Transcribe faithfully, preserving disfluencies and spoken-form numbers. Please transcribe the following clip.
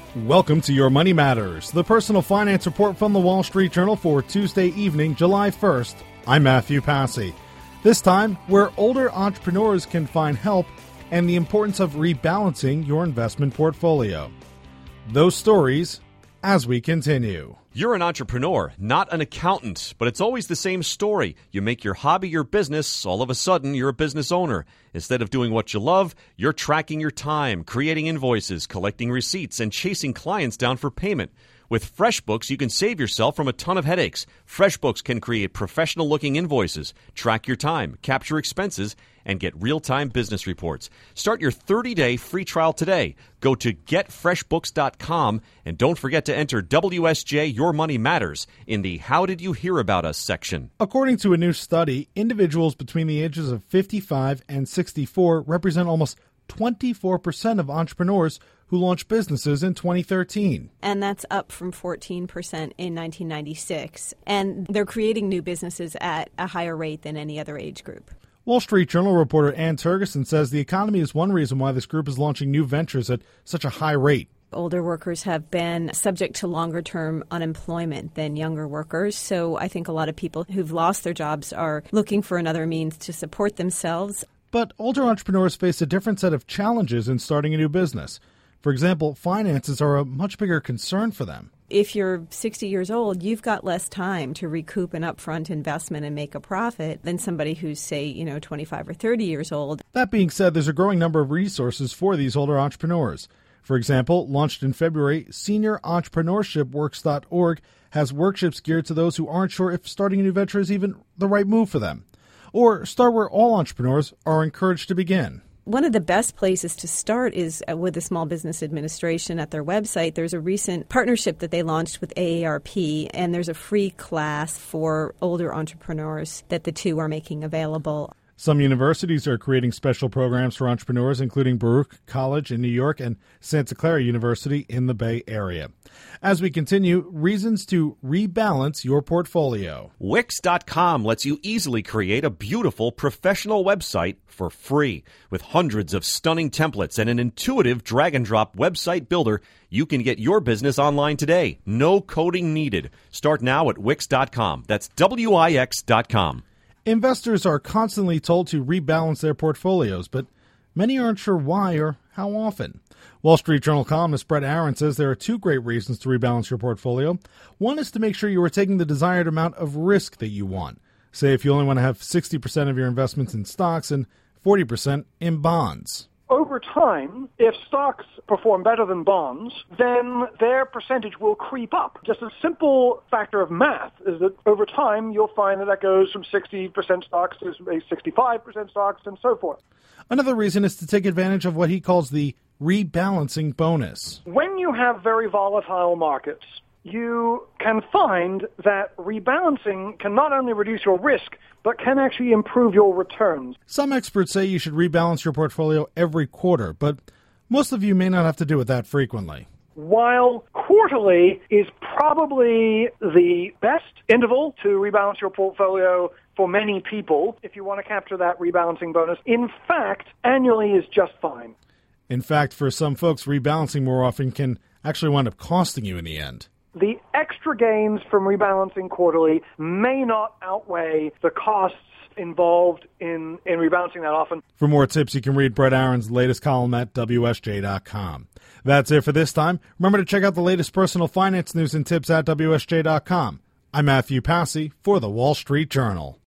Welcome to Your Money Matters, the personal finance report from the Wall Street Journal for Tuesday evening, July first. I'm Matthew Passy. This time, where older entrepreneurs can find help and the importance of rebalancing your investment portfolio. Those stories as we continue. You're an entrepreneur, not an accountant, but it's always the same story. You make your hobby your business, all of a sudden you're a business owner. Instead of doing what you love, you're tracking your time, creating invoices, collecting receipts, and chasing clients down for payment. With FreshBooks, you can save yourself from a ton of headaches. FreshBooks can create professional-looking invoices, track your time, capture expenses, and get real-time business reports. Start your thirty-day free trial today. Go to get fresh books dot com and don't forget to enter W S J Your Money Matters in the How Did You Hear About Us section. According to a new study, individuals between the ages of fifty-five and sixty-four represent almost twenty-four percent of entrepreneurs who launched businesses in twenty thirteen. And that's up from fourteen percent in nineteen ninety-six. And they're creating new businesses at a higher rate than any other age group. Wall Street Journal reporter Ann Tergeson says the economy is one reason why this group is launching new ventures at such a high rate. Older workers have been subject to longer-term unemployment than younger workers, so I think a lot of people who've lost their jobs are looking for another means to support themselves. But older entrepreneurs face a different set of challenges in starting a new business. For example, finances are a much bigger concern for them. If you're sixty years old, you've got less time to recoup an upfront investment and make a profit than somebody who's, say, you know, twenty-five or thirty years old. That being said, there's a growing number of resources for these older entrepreneurs. For example, launched in February, senior entrepreneurship works dot org has workshops geared to those who aren't sure if starting a new venture is even the right move for them. Or start where all entrepreneurs are encouraged to begin. One of the best places to start is with the Small Business Administration at their website. There's a recent partnership that they launched with A A R P, and there's a free class for older entrepreneurs that the two are making available. Some universities are creating special programs for entrepreneurs, including Baruch College in New York and Santa Clara University in the Bay Area. As we continue, reasons to rebalance your portfolio. Wix dot com lets you easily create a beautiful professional website for free. With hundreds of stunning templates and an intuitive drag-and-drop website builder, you can get your business online today. No coding needed. Start now at Wix dot com. That's W I X dot com. Investors are constantly told to rebalance their portfolios, but many aren't sure why or how often. Wall Street Journal columnist Brett Aaron says there are two great reasons to rebalance your portfolio. One is to make sure you are taking the desired amount of risk that you want. Say if you only want to have sixty percent of your investments in stocks and forty percent in bonds. Over time, if stocks perform better than bonds, then their percentage will creep up. Just a simple factor of math is that over time, you'll find that that goes from sixty percent stocks to sixty-five percent stocks and so forth. Another reason is to take advantage of what he calls the rebalancing bonus. When you have very volatile markets, you can find that rebalancing can not only reduce your risk, but can actually improve your returns. Some experts say you should rebalance your portfolio every quarter, but most of you may not have to do it that frequently. While quarterly is probably the best interval to rebalance your portfolio for many people, if you want to capture that rebalancing bonus, in fact, annually is just fine. In fact, for some folks, rebalancing more often can actually wind up costing you in the end. The extra gains from rebalancing quarterly may not outweigh the costs involved in, in rebalancing that often. For more tips, you can read Brett Aaron's latest column at W S J dot com. That's it for this time. Remember to check out the latest personal finance news and tips at W S J dot com. I'm Matthew Passy for the Wall Street Journal.